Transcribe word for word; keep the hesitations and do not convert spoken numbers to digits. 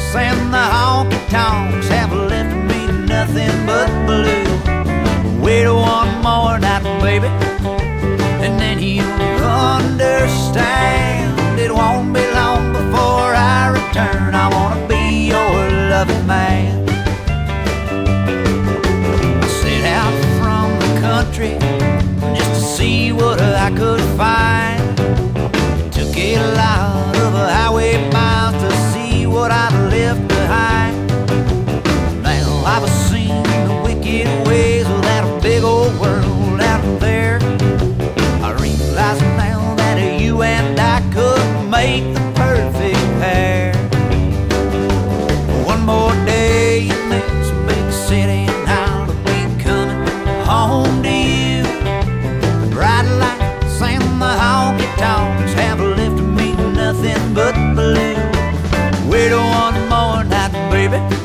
and the honky tonks have left me nothing but blue. Wait one more night, baby, and then you'll understand. It won't be long before I return. I wanna be your loving man. I set out from the country just to see what I could find. Took a lot of highway miles to see what I've left behind. Now I've seen the wicked ways of that big old world out there. I realize now that you and I could make the perfect pair. One more day in this big city and I'll be coming home to you. The bright lights and the honky tonks have left me nothing but blue. Wait one more night, baby,